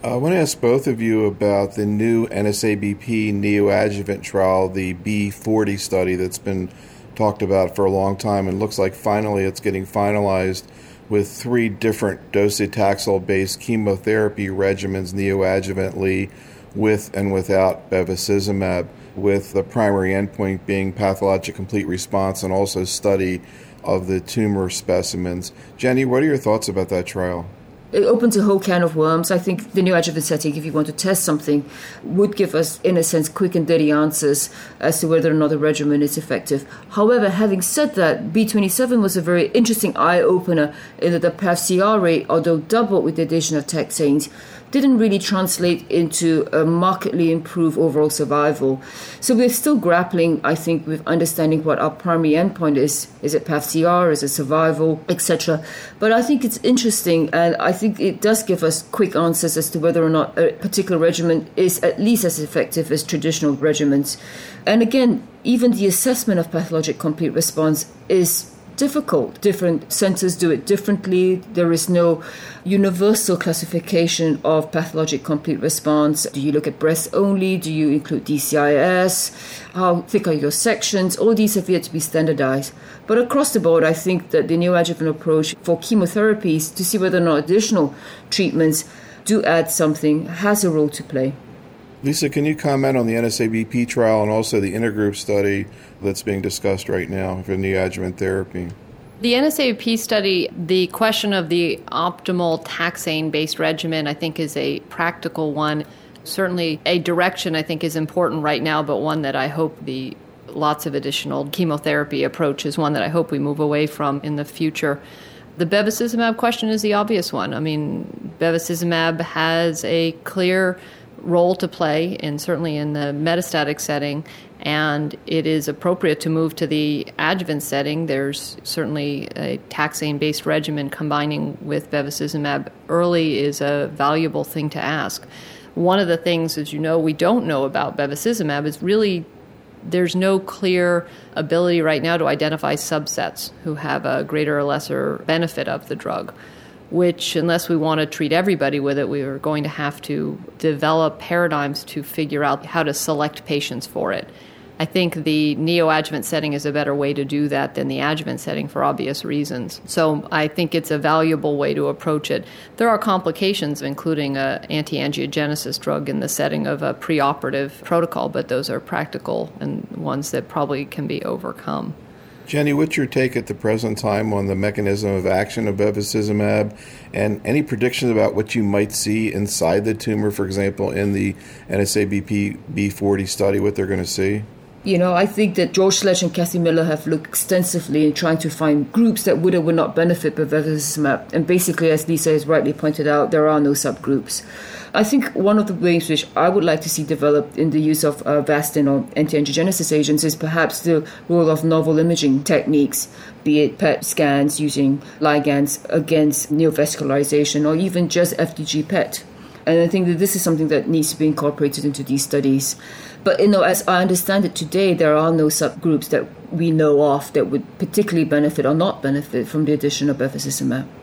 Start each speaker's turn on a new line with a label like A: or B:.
A: I want to ask both of you about the new NSABP neoadjuvant trial, the B40 study that's been talked about for a long time, and looks like finally it's getting finalized with 3 different docetaxel-based chemotherapy regimens neoadjuvantly with and without bevacizumab, with the primary endpoint being pathologic complete response and also study of the tumor specimens. Jenny, what are your thoughts about that trial?
B: It opens a whole can of worms. I think the neoadjuvant setting, if you want to test something, would give us, in a sense, quick and dirty answers as to whether or not the regimen is effective. However, having said that, B27 was a very interesting eye-opener in that the PAVCR rate, although doubled with the addition of taxanes, didn't really translate into a markedly improved overall survival. So we're still grappling, I think, with understanding what our primary endpoint is. Is it PAVCR? Is it survival? Etc. But I think it's interesting, and I think it does give us quick answers as to whether or not a particular regimen is at least as effective as traditional regimens. And again, even the assessment of pathologic complete response is difficult. Different centers do it differently. There is no universal classification of pathologic complete response. Do you look at breast only? Do you include DCIS? How thick are your sections? All these have yet to be standardized. But across the board, I think that the neoadjuvant approach for chemotherapies to see whether or not additional treatments do add something has a role to play.
A: Lisa, can you comment on the NSABP trial and also the intergroup study that's being discussed right now for neoadjuvant therapy?
C: The NSABP study, the question of the optimal taxane-based regimen, I think, is a practical one. Certainly a direction I think is important right now, but one that I hope the lots of additional chemotherapy approach is one that I hope we move away from in the future. The bevacizumab question is the obvious one. I mean, bevacizumab has a clear role to play, and certainly in the metastatic setting, and it is appropriate to move to the adjuvant setting. There's certainly a taxane-based regimen combining with bevacizumab early is a valuable thing to ask. One of the things, as you know, we don't know about bevacizumab is really there's no clear ability right now to identify subsets who have a greater or lesser benefit of the drug, which, unless we want to treat everybody with it, we are going to have to develop paradigms to figure out how to select patients for it. I think the neoadjuvant setting is a better way to do that than the adjuvant setting for obvious reasons. So I think it's a valuable way to approach it. There are complications, including an anti-angiogenesis drug in the setting of a preoperative protocol, but those are practical and ones that probably can be overcome.
A: Jenny, what's your take at the present time on the mechanism of action of bevacizumab and any predictions about what you might see inside the tumor, for example, in the NSABP B40 study, what they're going to see?
B: You know, I think that George Sledge and Kathy Miller have looked extensively in trying to find groups that would or would not benefit by bevacizumab. And basically, as Lisa has rightly pointed out, there are no subgroups. I think one of the ways which I would like to see developed in the use of Avastin or anti-angiogenesis agents is perhaps the role of novel imaging techniques, be it PET scans using ligands against neovascularization or even just FDG PET. And I think that this is something that needs to be incorporated into these studies. But, you know, as I understand it today, there are no subgroups that we know of that would particularly benefit or not benefit from the addition of bevacizumab.